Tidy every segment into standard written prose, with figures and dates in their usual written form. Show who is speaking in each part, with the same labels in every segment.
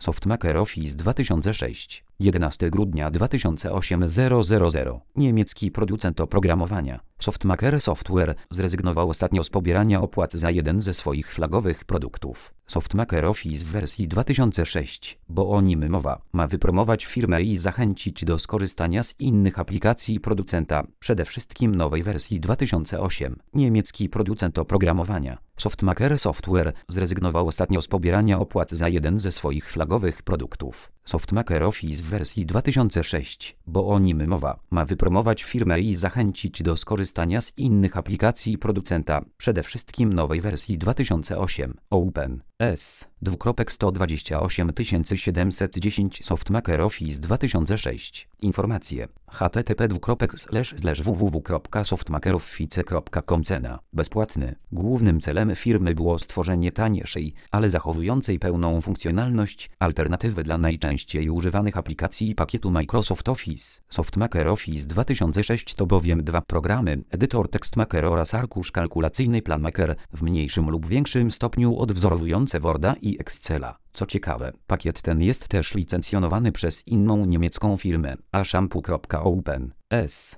Speaker 1: Softmaker Office 2006. 11 grudnia 2008 000. Niemiecki producent oprogramowania. Softmaker Software zrezygnował ostatnio z pobierania opłat za jeden ze swoich flagowych produktów. Softmaker Office w wersji 2006, bo o nim mowa, ma wypromować firmę i zachęcić do skorzystania z innych aplikacji producenta, przede wszystkim nowej wersji 2008. Niemiecki producent oprogramowania. Softmaker Software zrezygnował ostatnio z pobierania opłat za jeden ze swoich flagowych produktów. Softmaker Office w wersji 2006, bo o nim mowa, ma wypromować firmę i zachęcić do skorzystania z innych aplikacji producenta, przede wszystkim nowej wersji 2008. Open S. 128 Softmaker Office 2006. Informacje. http://www.softmakeroffice.com. Cena. Bezpłatny. Głównym celem firmy było stworzenie tańszej, ale zachowującej pełną funkcjonalność alternatywy dla najczęściej używanych aplikacji pakietu Microsoft Office. Softmaker Office 2006 to bowiem dwa programy: edytor TextMaker oraz arkusz kalkulacyjny PlanMaker, w mniejszym lub większym stopniu odwzorowujące Worda i Excela. Co ciekawe, pakiet ten jest też licencjonowany przez inną niemiecką firmę, Ashampoo.open S.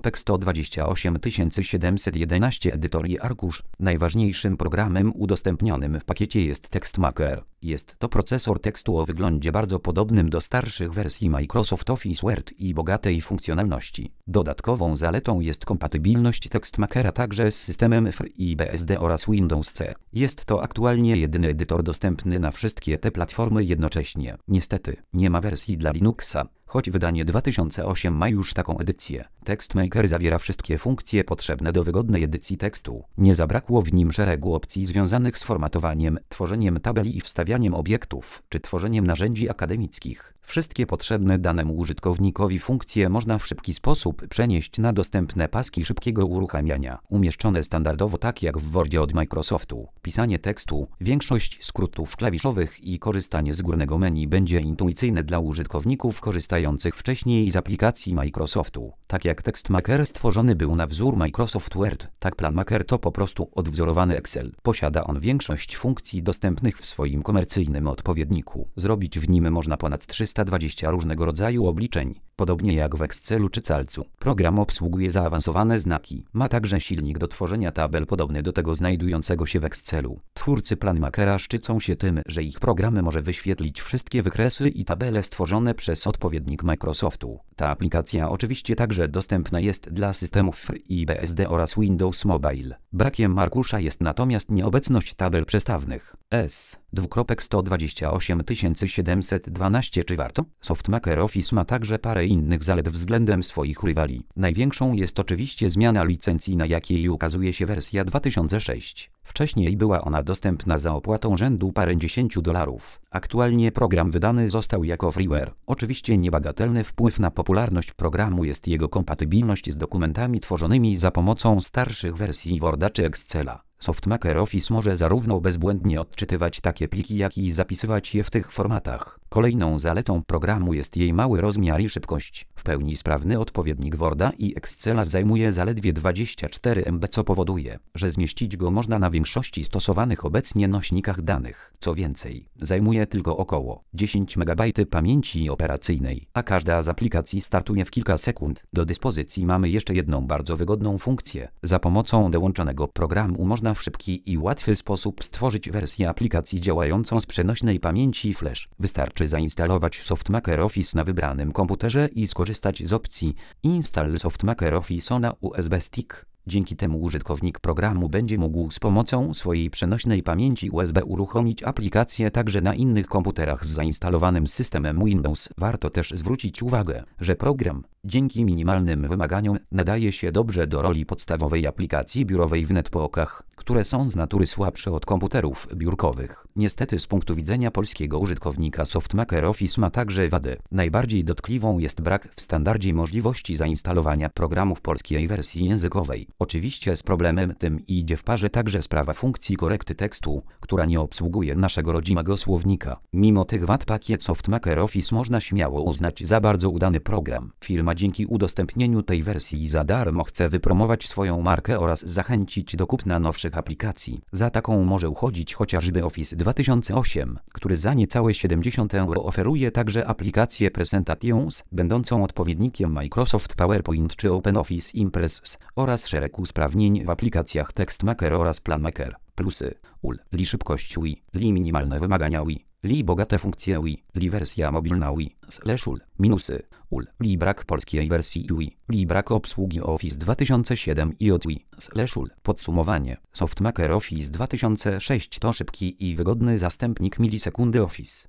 Speaker 1: 128 edytor i arkusz. Najważniejszym programem udostępnionym w pakiecie jest TextMaker. Jest to procesor tekstu o wyglądzie bardzo podobnym do starszych wersji Microsoft Office Word i bogatej funkcjonalności. Dodatkową zaletą jest kompatybilność TextMakera także z systemem FreeBSD oraz Windows C. Jest to aktualnie jedyny edytor dostępny na wszystkie te platformy jednocześnie. Niestety, nie ma wersji dla Linuxa, choć wydanie 2008 ma już taką edycję. TextMaker zawiera wszystkie funkcje potrzebne do wygodnej edycji tekstu. Nie zabrakło w nim szeregu opcji związanych z formatowaniem, tworzeniem tabeli i wstawianiem obiektów, czy tworzeniem narzędzi akademickich. Wszystkie potrzebne danemu użytkownikowi funkcje można w szybki sposób przenieść na dostępne paski szybkiego uruchamiania, umieszczone standardowo tak jak w Wordzie od Microsoftu. Pisanie tekstu, większość skrótów klawiszowych i korzystanie z górnego menu będzie intuicyjne dla użytkowników korzystających wcześniej z aplikacji Microsoftu. Tak jak TextMaker stworzony był na wzór Microsoft Word, tak PlanMaker to po prostu odwzorowany Excel. Posiada on większość funkcji dostępnych w swoim komercyjnym odpowiedniku. Zrobić w nim można ponad 320 różnego rodzaju obliczeń, podobnie jak w Excelu czy Calcu. Program obsługuje zaawansowane znaki. Ma także silnik do tworzenia tabel podobny do tego znajdującego się w Excelu. Twórcy PlanMakera szczycą się tym, że ich program może wyświetlić wszystkie wykresy i tabele stworzone przez odpowiednik Microsoftu. Ta aplikacja oczywiście także dostępna jest dla systemów FreeBSD oraz Windows Mobile. Brakiem arkusza jest natomiast nieobecność tabel przestawnych. S. 128 Czy warto? Softmaker Office ma także parę innych zalet względem swoich rywali. Największą jest oczywiście zmiana licencji, na jakiej ukazuje się wersja 2006. Wcześniej była ona dostępna za opłatą rzędu parędziesięciu dolarów. Aktualnie program wydany został jako freeware. Oczywiście niebagatelny wpływ na popularność programu jest jego kompatybilność z dokumentami tworzonymi za pomocą starszych wersji Worda czy Excela. Softmaker Office może zarówno bezbłędnie odczytywać takie pliki, jak i zapisywać je w tych formatach. Kolejną zaletą programu jest jej mały rozmiar i szybkość. W pełni sprawny odpowiednik Worda i Excela zajmuje zaledwie 24 MB, co powoduje, że zmieścić go można na większości stosowanych obecnie nośnikach danych. Co więcej, zajmuje tylko około 10 MB pamięci operacyjnej, a każda z aplikacji startuje w kilka sekund. Do dyspozycji mamy jeszcze jedną bardzo wygodną funkcję. Za pomocą dołączonego programu można w szybki i łatwy sposób stworzyć wersję aplikacji działającą z przenośnej pamięci flash. Wystarczy zainstalować Softmaker Office na wybranym komputerze i skorzystać z opcji Install Softmaker Office na USB Stick. Dzięki temu użytkownik programu będzie mógł z pomocą swojej przenośnej pamięci USB uruchomić aplikację także na innych komputerach z zainstalowanym systemem Windows. Warto też zwrócić uwagę, że program, dzięki minimalnym wymaganiom, nadaje się dobrze do roli podstawowej aplikacji biurowej w netbookach, które są z natury słabsze od komputerów biurkowych. Niestety z punktu widzenia polskiego użytkownika Softmaker Office ma także wadę. Najbardziej dotkliwą jest brak w standardzie możliwości zainstalowania programu w polskiej wersji językowej. Oczywiście z problemem tym idzie w parze także sprawa funkcji korekty tekstu, która nie obsługuje naszego rodzimego słownika. Mimo tych wad pakiet Softmaker Office można śmiało uznać za bardzo udany program. Firma Firma dzięki udostępnieniu tej wersji za darmo chce wypromować swoją markę oraz zachęcić do kupna nowszych aplikacji. Za taką może uchodzić chociażby Office 2008, który za niecałe 70 € oferuje także aplikację Presentations, będącą odpowiednikiem Microsoft PowerPoint czy OpenOffice Impress oraz szereg usprawnień w aplikacjach TextMaker oraz PlanMaker. Plusy: li szybkość li minimalne wymagania li bogate funkcje li wersja mobilna /ul. Minusy: li brak polskiej wersji li brak obsługi Office 2007 i od /ul. Podsumowanie: SoftMaker Office 2006 to szybki i wygodny zastępnik milisekundy Office.